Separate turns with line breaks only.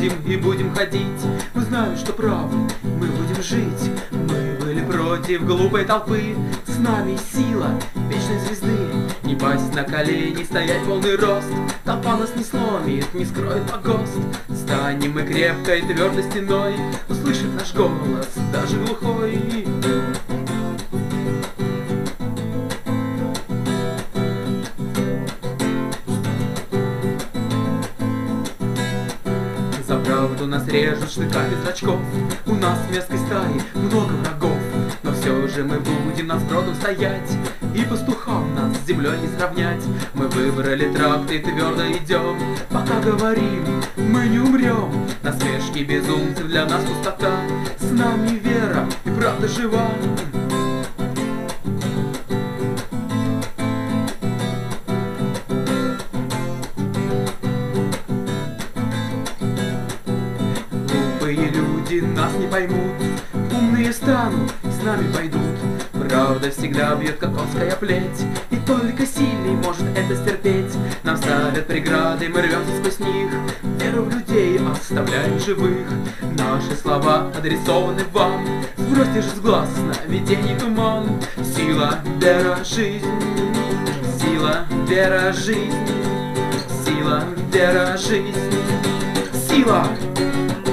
будем и будем ходить. Мы знаем, что правы, мы будем жить. Мы были против глупой толпы. С нами сила вечной звезды. Не пасть на колени, стоять полный рост. Толпа нас не сломит, не скроет погост. Станем мы крепкой твердой стеной. Услышит наш голос, даже глухой. За правду нас режут штыками зрачков. У нас в мерзкой стае много врагов. Но все же мы будем насбродом стоять. И пастухам нас с землей не сравнять. Мы выбрали тракт и твердо идем. Пока говорим, мы не умрем. Насмешки безумцев для нас пустота. С нами вера и правда жива. Глупые люди нас не поймут. Умные станут, с нами пойдут. Правда всегда бьет, как конская плеть. И только сильный может это стерпеть. Нам ставят преграды, мы рвемся сквозь них. Веру в людей оставляем живых. Наши слова адресованы вам. Сбросьте же с глаз сновидений туман. Сила, вера, жизнь. Сила, вера, жизнь. Сила, вера, жизнь. Сила!